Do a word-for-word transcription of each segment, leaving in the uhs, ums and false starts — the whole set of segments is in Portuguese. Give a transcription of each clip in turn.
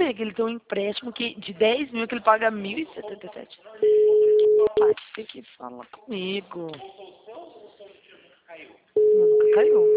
sabia que ele tem um empréstimo que, de dez mil que ele paga mil e setenta e sete. Pai, tem que falar comigo. Nunca caiu.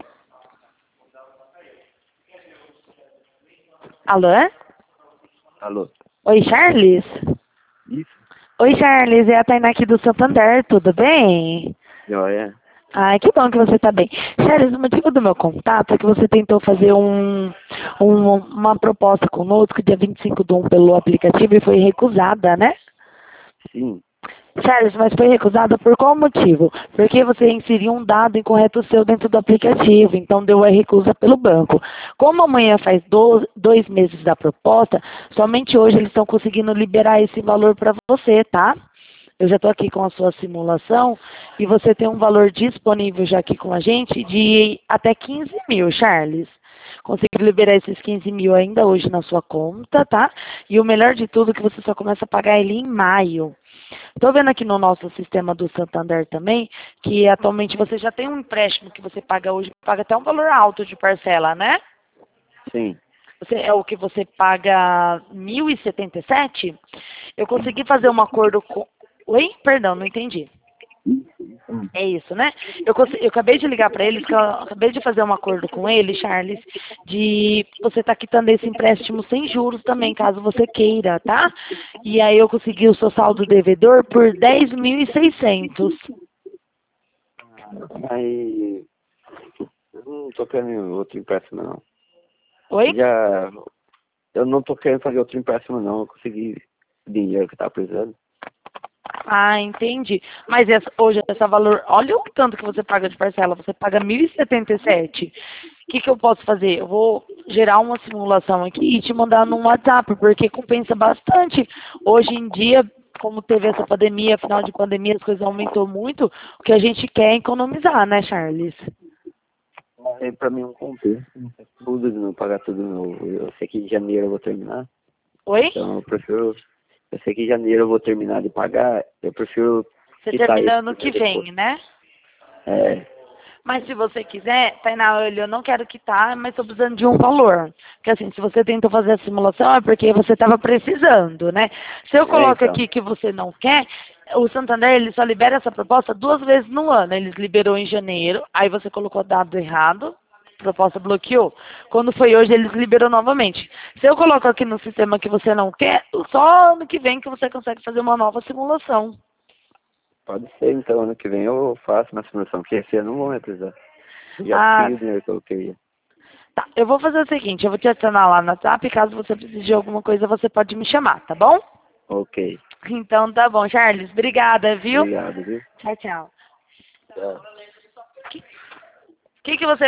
Alô? Alô? Oi, Charles? Isso? Oi, Charles, é a Tainá aqui do Santander, tudo bem? Joia. Ai, que bom que você tá bem. Charles, o motivo do meu contato é que você tentou fazer um, um, uma proposta conosco dia vinte e cinco do um pelo aplicativo e foi recusada, né? Sim. Charles, mas foi recusada por qual motivo? Porque você inseriu um dado incorreto seu dentro do aplicativo, então deu a recusa pelo banco. Como amanhã faz do, dois meses da proposta, somente hoje eles estão conseguindo liberar esse valor para você, tá? Eu já estou aqui com a sua simulação e você tem um valor disponível já aqui com a gente de até quinze mil, Charles. Consegui liberar esses quinze mil ainda hoje na sua conta, tá? E o melhor de tudo é que você só começa a pagar ele em maio. Estou vendo aqui no nosso sistema do Santander também, que atualmente você já tem um empréstimo que você paga hoje, paga até um valor alto de parcela, né? Sim. Você, é o que você paga mil e setenta e sete? Eu consegui fazer um acordo com... Oi? Perdão, não entendi. Hum. É isso, né? Eu, consegui, eu acabei de ligar para eles, que eu acabei de fazer um acordo com ele, Charles, de você estar tá quitando esse empréstimo sem juros também, caso você queira, tá? E aí eu consegui o seu saldo devedor por dez mil e seiscentos. Aí, eu não tô querendo outro empréstimo, não. Oi? Já, eu não tô querendo fazer outro empréstimo, não. Eu consegui o dinheiro que eu tava precisando. Ah, entendi. Mas essa, hoje esse valor, olha o tanto que você paga de parcela, você paga mil e setenta e sete. O que, que eu posso fazer? Eu vou gerar uma simulação aqui e te mandar no WhatsApp, porque compensa bastante. Hoje em dia, como teve essa pandemia, final de pandemia, as coisas aumentou muito, o que a gente quer é economizar, né, Charles? Aí pra mim é um compensa. Tudo de não pagar tudo novo. Eu sei que em janeiro eu vou terminar. Oi? Então eu prefiro. Eu sei que em janeiro eu vou terminar de pagar. Eu prefiro Você quitar termina esse ano que dinheiro depois. vem, né? É. Mas se você quiser, Tainá, olha, eu não quero quitar, mas estou precisando de um valor. Porque assim, se você tentou fazer a simulação é porque você estava precisando, né? Se eu É, coloco então. aqui que você não quer, o Santander ele só libera essa proposta duas vezes no ano. Eles liberou em janeiro, aí você colocou dado errado, a proposta bloqueou. Quando foi hoje, eles liberou novamente. Se eu coloco aqui no sistema que você não quer, só ano que vem que você consegue fazer uma nova simulação. Pode ser, então, ano que vem eu faço uma simulação, porque esse ano não vou mais precisar. Eu já Ah, consegui o dinheiro que eu queria. tá, eu vou fazer o seguinte, eu vou te adicionar lá no WhatsApp, caso você precise de alguma coisa, você pode me chamar, tá bom? Ok. Então tá bom, Charles, obrigada, viu? Obrigado, viu? Tchau, tchau. Tchau. O que, que você